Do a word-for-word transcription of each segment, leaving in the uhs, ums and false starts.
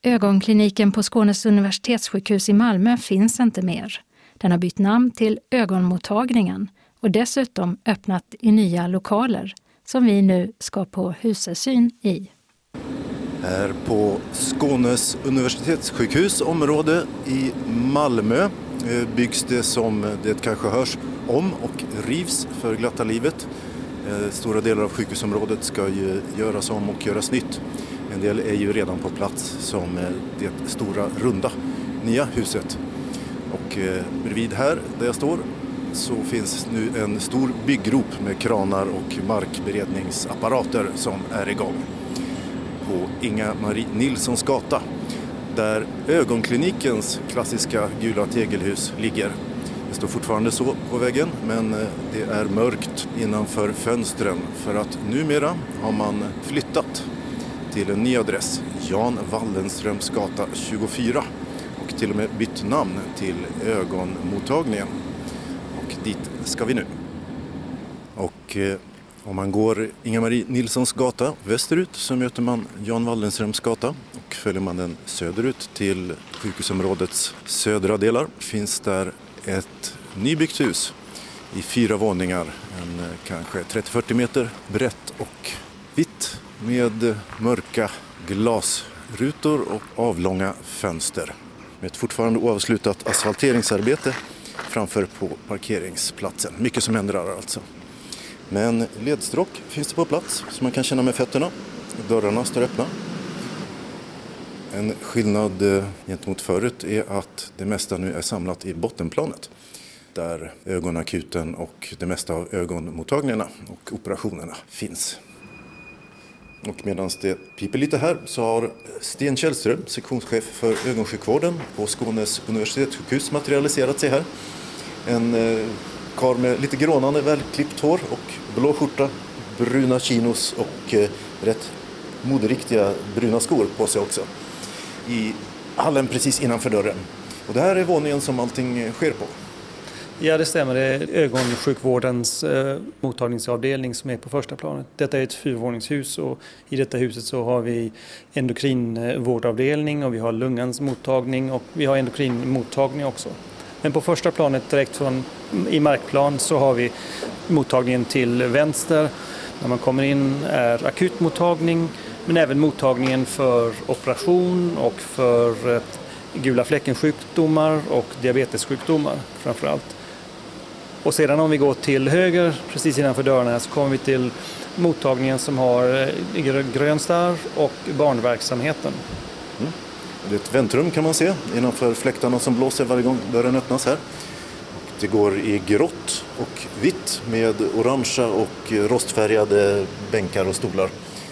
Ögonkliniken på Skånes universitetssjukhus i Malmö finns inte mer. Den har bytt namn till ögonmottagningen och dessutom öppnat i nya lokaler som vi nu ska på husesyn i. Här på Skånes universitetssjukhus område i Malmö byggs det som det kanske hörs om och rivs för glatta livet. Stora delar av sjukhusområdet ska ju göras om och göras nytt. En del är ju redan på plats som det stora runda nya huset. Och bredvid här där jag står så finns nu en stor byggrop med kranar och markberedningsapparater som är igång. På Inga-Marie Nilssons gata där ögonklinikens klassiska gula tegelhus ligger. Det står fortfarande så på väggen, men det är mörkt innanför fönstren för att numera har man flyttat till en ny adress, Jan Wallenströms gata tjugofyra, och till och med bytt namn till ögonmottagningen. Och dit ska vi nu. Och eh, om man går Inga-Marie Nilssons gata västerut så möter man Jan Wallenströms gata, och följer man den söderut till sjukhusområdets södra delar finns där ett nybyggt hus i fyra våningar, en kanske trettio till fyrtio meter brett och vitt med mörka glasrutor och avlånga fönster. Med ett fortfarande oavslutat asfalteringsarbete framför på parkeringsplatsen. Mycket som händer där alltså. Men ledstråk finns det på plats så man kan känna med fötterna. Dörrarna står öppna. En skillnad gentemot förut är att det mesta nu är samlat i bottenplanet. Där ögonakuten och det mesta av ögonmottagningarna och operationerna finns. Och medan det piper lite här så har Sten Källström, sektionschef för ögonsjukvården på Skånes universitetssjukhus, materialiserat sig här. En eh, karl med lite grånande, välklippt hår och blå skjorta, bruna chinos och eh, rätt moderiktiga bruna skor på sig också. I hallen precis innanför dörren. Och det här är våningen som allting sker på. Ja, det stämmer. Det är ögonsjukvårdens eh, mottagningsavdelning som är på första planet. Detta är ett fyrvåningshus och i detta huset så har vi endokrinvårdavdelning och vi har lungans mottagning och vi har endokrinmottagning också. Men på första planet direkt från, i markplan så har vi mottagningen till vänster. När man kommer in är akutmottagning men även mottagningen för operation och för eh, gula fläckensjukdomar och diabetessjukdomar framförallt. Och sedan om vi går till höger precis innanför dörrarna så kommer vi till mottagningen som har grön starr och barnverksamheten. Mm. Det är ett väntrum kan man se innanför fläktarna som blåser varje gång dörren öppnas här. Det går i grått och vitt med orangea och rostfärgade bänkar och stolar.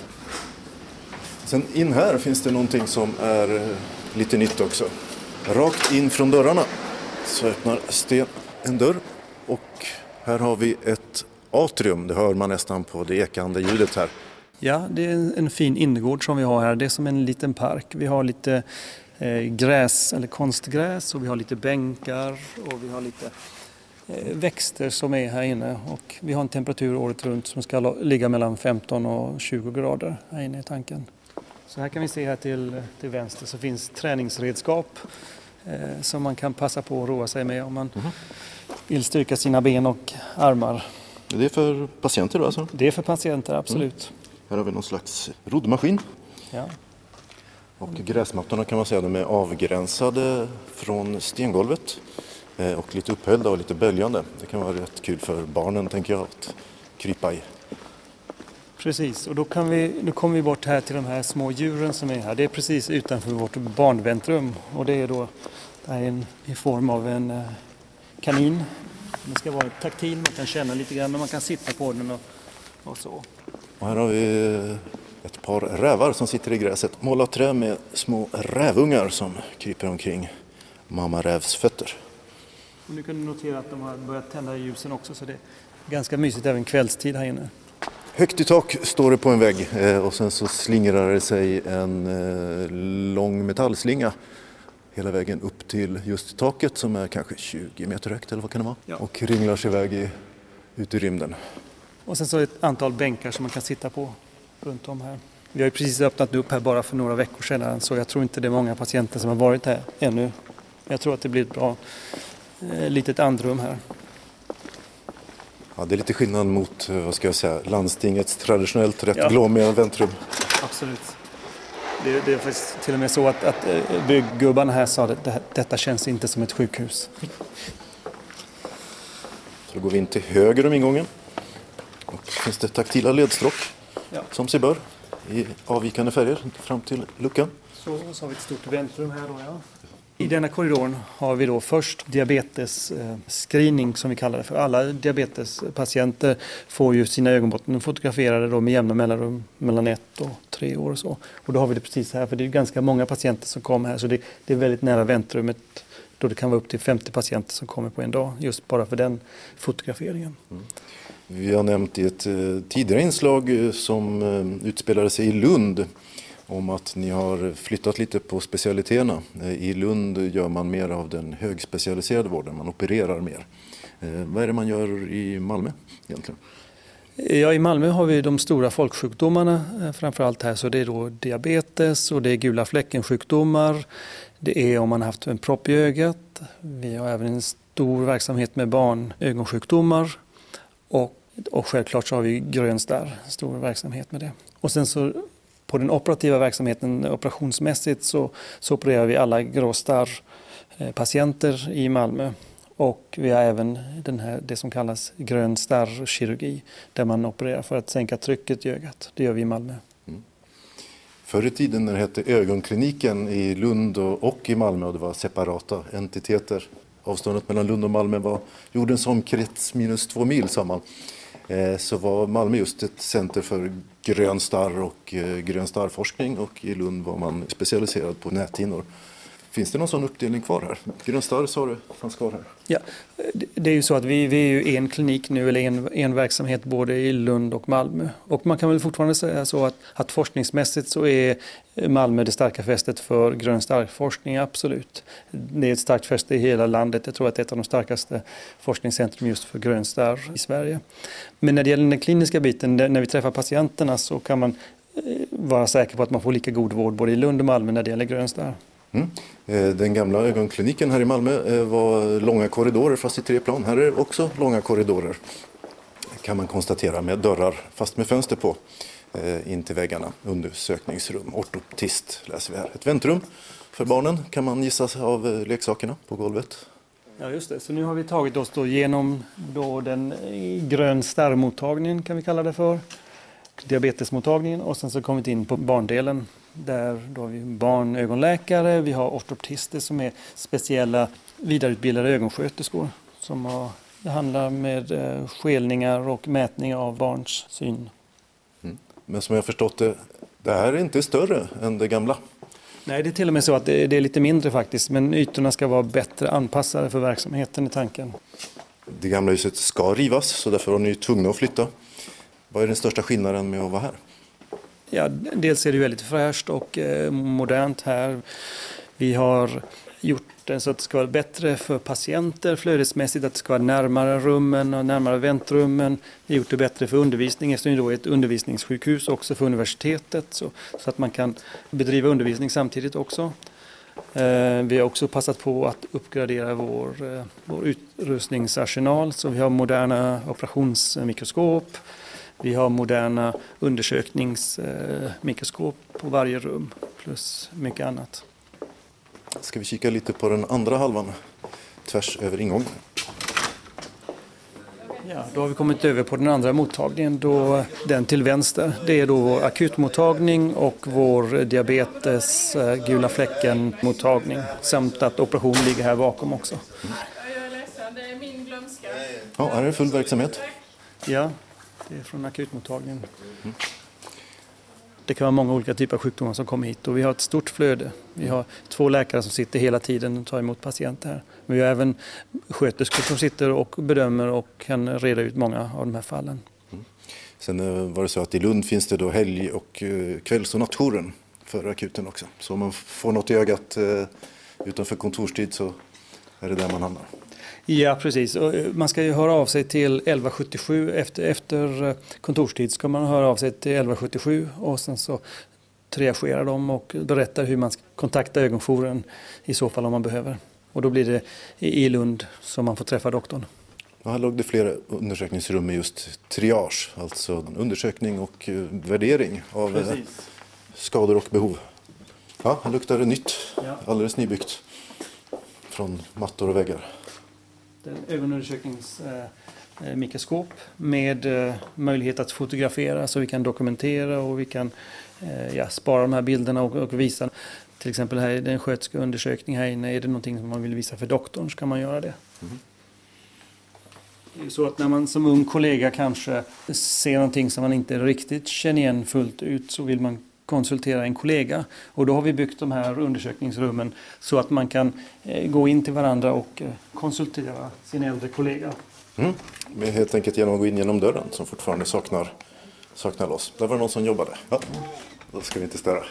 Sen in här finns det någonting som är lite nytt också. Rakt in från dörrarna så öppnar Sten en dörr och här har vi ett atrium. Det hör man nästan på det ekande ljudet här. Ja, det är en, en fin innergård som vi har här. Det är som en liten park. Vi har lite eh, gräs eller konstgräs och vi har lite bänkar och vi har lite eh, växter som är här inne. Och vi har en temperatur året runt som ska ligga mellan femton och tjugo grader här inne i tanken. Så här kan vi se här till, till vänster så finns träningsredskap eh, som man kan passa på att roa sig med om man mm. vill styrka sina ben och armar. Det är för patienter då alltså? Det är för patienter, absolut. Mm. Här har vi någon slags roddmaskin. Ja. Och gräsmattorna kan man säga de är avgränsade från stengolvet eh, och lite upphöjda och lite böljande. Det kan vara rätt kul för barnen tänker jag att krypa i. Precis, och då, kan vi, då kommer vi bort här till de här små djuren som är här. Det är precis utanför vårt barnväntrum och det är då det är en, i form av en eh, kanin. Den ska vara taktil, man kan känna lite grann men man kan sitta på den och, och så. Och här har vi ett par rävar som sitter i gräset. Målat trä med små rävungar som kryper omkring mamma rävs fötter. Och nu kan du notera att de har börjat tända ljusen också så det är ganska mysigt även kvällstid här inne. Högt i tak står det på en vägg och sen så slingrar det sig en lång metallslinga hela vägen upp till just taket som är kanske tjugo meter högt eller vad kan det vara? Ja. Och ringlar sig iväg i, ut i rymden. Och sen så ett antal bänkar som man kan sitta på runt om här. Vi har ju precis öppnat upp här bara för några veckor sedan, så jag tror inte det är många patienter som har varit här ännu. Jag tror att det blir ett bra eh, litet andrum här. Ja, det är lite skillnad mot, vad ska jag säga, landstingets traditionellt rätt Ja. glåmiga väntrum. Absolut. Det, det är faktiskt till och med så att, att eh, bygggubbarna här sa att det, detta känns inte som ett sjukhus. Så då går vi in till höger om ingången. Och finns det taktila ledstråk, Ja. som sig bör, i avvikande färger fram till luckan. Så, så har vi ett stort väntrum här då, ja. I denna korridoren har vi då först diabetesscreening som vi kallar det för. Alla diabetespatienter får ju sina ögonbotten fotograferade då med jämna mellanrum mellan ett och tre år och så. Och då har vi det precis här, för det är ganska många patienter som kommer här, så det, det är väldigt nära väntrummet då det kan vara upp till femtio patienter som kommer på en dag just bara för den fotograferingen. Mm. Vi har nämnt i ett tidigare inslag som utspelade sig i Lund om att ni har flyttat lite på specialiteterna. I Lund gör man mer av den högspecialiserade vården, man opererar mer. Vad är det man gör i Malmö egentligen? Ja, i Malmö har vi de stora folksjukdomarna framförallt här, så det är då diabetes och det är gula fläcken-sjukdomar. Det är om man har haft en propp i ögat. Vi har även en stor verksamhet med barnögonsjukdomar och, och självklart så har vi grön starr, stor verksamhet med det. Och sen så på den operativa verksamheten operationsmässigt så, så opererar vi alla grå starr-patienter i Malmö. Och vi har även den här, det som kallas grön starrkirurgi där man opererar för att sänka trycket i ögat. Det gör vi i Malmö. Mm. Förr i tiden när det hette ögonkliniken i Lund och, och i Malmö och det var separata entiteter. Avståndet mellan Lund och Malmö var jordens omkrets minus två mil sa man. Eh, så var Malmö just ett center för grön starr och eh, grön starrforskning och i Lund var man specialiserad på näthinnor. Finns det någon sån uppdelning kvar här? Grön starr sa du fanns kvar här. Ja, det är ju så att vi, vi är ju en klinik nu, eller en, en verksamhet både i Lund och Malmö. Och man kan väl fortfarande säga så att, att forskningsmässigt så är Malmö det starka fästet för grön starrforskning, absolut. Det är ett starkt fäste i hela landet. Jag tror att det är ett av de starkaste forskningscentrum just för grön starr i Sverige. Men när det gäller den kliniska biten, när vi träffar patienterna så kan man vara säker på att man får lika god vård både i Lund och Malmö när det gäller grön starr. Mm. Den gamla ögonkliniken här i Malmö var långa korridorer fast i tre plan. Här är det också långa korridorer kan man konstatera med dörrar fast med fönster på in till väggarna. Undersökningsrum, ortoptist läser vi här. Ett väntrum för barnen kan man gissa av leksakerna på golvet. Ja just det, så nu har vi tagit oss då genom då den grön starrmottagningen kan vi kalla det för. Diabetesmottagningen och sen så kommer vi in på barndelen. Där då har vi barnögonläkare, vi har ortoptister som är speciella vidareutbildade ögonsköterskor som har, det handlar med eh, skelningar och mätning av barns syn. Mm. Men som jag har förstått det, det här är inte större än det gamla. Nej, det är till och med så att det, det är lite mindre faktiskt, men ytorna ska vara bättre anpassade för verksamheten i tanken. Det gamla huset ska rivas så därför var ni tvungna att flytta. Vad är den största skillnaden med att vara här? Ja, dels är det väldigt fräscht och eh, modernt här. Vi har gjort det så att det ska vara bättre för patienter flödesmässigt, att det ska vara närmare rummen och närmare väntrummen. Vi har gjort det bättre för undervisning, eftersom det är ett undervisningssjukhus också för universitetet så, så att man kan bedriva undervisning samtidigt också. Eh, vi har också passat på att uppgradera vår, eh, vår utrustningsarsenal så vi har moderna operationsmikroskop. Vi har moderna undersökningsmikroskop på varje rum plus mycket annat. Ska vi kika lite på den andra halvan tvärs över ingången? Ja, då har vi kommit över på den andra mottagningen, då, den till vänster. Det är då vår akutmottagning och vår diabetes gula fläcken-mottagning samt att operation ligger här bakom också. Mm. Ja, här är det full verksamhet. Ja. Det är från akutmottagningen. Mm. Det kan vara många olika typer av sjukdomar som kommer hit och vi har ett stort flöde. Vi har två läkare som sitter hela tiden och tar emot patienter här. Men vi har även sköterskor som sitter och bedömer och kan reda ut många av de här fallen. Mm. Sen var det så att i Lund finns det då helg- och kvälls- och nattjouren för akuten också. Så om man får något i ögat utanför kontorstid så är det där man hamnar. Ja, precis. Och man ska ju höra av sig till elva sjuttiosju. Efter, efter kontorstid ska man höra av sig till elva sjuttiosju och sen så triagerar de och berättar hur man ska kontakta ögonjouren i så fall om man behöver. Och då blir det i Lund som man får träffa doktorn. Här låg det flera undersökningsrum med just triage, alltså undersökning och värdering av Precis. skador och behov. Ja, här luktar det nytt, ja. Alldeles nybyggt från mattor och väggar. Det är en ögonundersökningsmikroskop med eh, möjlighet att fotografera så vi kan dokumentera och vi kan eh, ja, spara de här bilderna och, och visa. Till exempel här är det en sköterska undersökning här inne. Är det någonting som man vill visa för doktorn så kan man göra det. Mm. Det är så att när man som ung kollega kanske ser någonting som man inte riktigt känner igen fullt ut så vill man konsultera en kollega. Och då har vi byggt de här undersökningsrummen så att man kan eh, gå in till varandra och eh, konsultera sin äldre kollega. Mm. Men helt enkelt genom att gå in genom dörren som fortfarande saknar, saknar lås. Där var det någon som jobbade. Ja, då ska vi inte störa.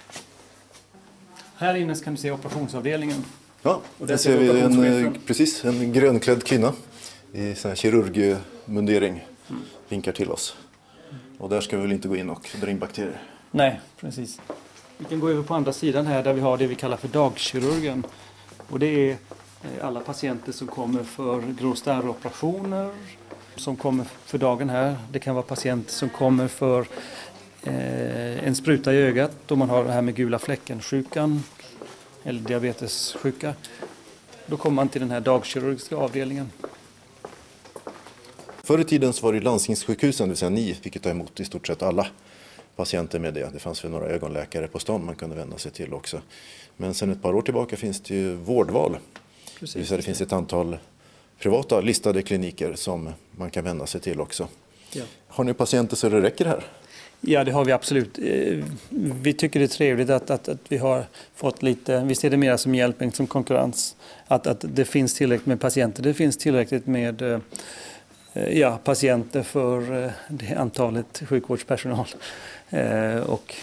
Här inne kan du se operationsavdelningen. Ja, och där ser vi en, precis, en grönklädd kvinna i sån här kirurgmundering mm. vinkar till oss. Och där ska vi väl inte gå in och dra in bakterier. Nej, precis. Vi kan gå över på andra sidan här där vi har det vi kallar för dagkirurgen. Och det är alla patienter som kommer för gråstarroperationer, som kommer för dagen här. Det kan vara patienter som kommer för eh, en spruta i ögat då man har det här med gula fläcken-sjukan eller diabetessjuka. Då kommer man till den här dagkirurgiska avdelningen. Förr i tiden så var det landstingssjukhusen, det vill säga ni fick ta emot i stort sett alla patienter med det. Det fanns väl några ögonläkare på stan man kunde vända sig till också. Men sedan ett par år tillbaka finns det ju vårdval. Precis. Det vill säga det finns ett antal privata listade kliniker som man kan vända sig till också. Ja. Har ni patienter så det räcker här? Ja, det har vi absolut. Vi tycker det är trevligt att, att, att vi har fått lite, vi ser det mer som hjälp än som konkurrens. Att, att det finns tillräckligt med patienter, det finns tillräckligt med ja, patienter för det antalet sjukvårdspersonal. Och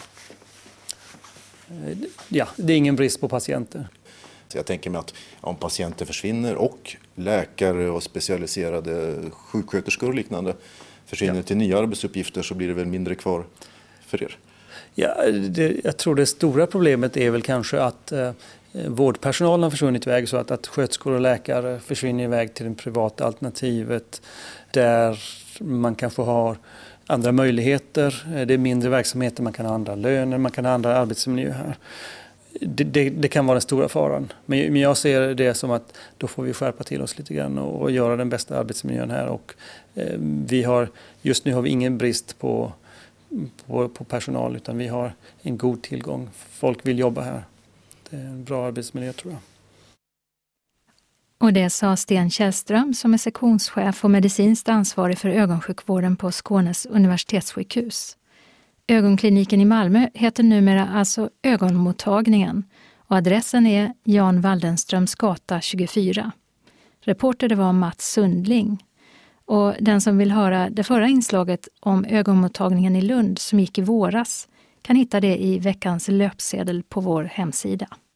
ja, det är ingen brist på patienter. Så jag tänker mig att om patienter försvinner och läkare och specialiserade sjuksköterskor och liknande försvinner ja. till nya arbetsuppgifter så blir det väl mindre kvar för er? Ja, det, jag tror det stora problemet är väl kanske att eh, vårdpersonalen har försvunnit iväg så att, att sköterskor och läkare försvinner iväg till det privata alternativet där man kanske har andra möjligheter. Det är mindre verksamheter, man kan ha andra löner, man kan ha andra arbetsmiljö här. Det, det, det kan vara den stora faran. Men, men jag ser det som att då får vi skärpa till oss lite grann och, och göra den bästa arbetsmiljön här. Och, eh, vi har, just nu har vi ingen brist på, på, på personal utan vi har en god tillgång. Folk vill jobba här. Det är en bra arbetsmiljö tror jag. Och det sa Sten Källström som är sektionschef och medicinskt ansvarig för ögonsjukvården på Skånes universitetssjukhus. Ögonkliniken i Malmö heter numera alltså Ögonmottagningen och adressen är Jan Waldenströms gata tjugofyra. Reporter det var Mats Sundling. Och den som vill höra det förra inslaget om ögonmottagningen i Lund som gick i våras kan hitta det i veckans löpsedel på vår hemsida.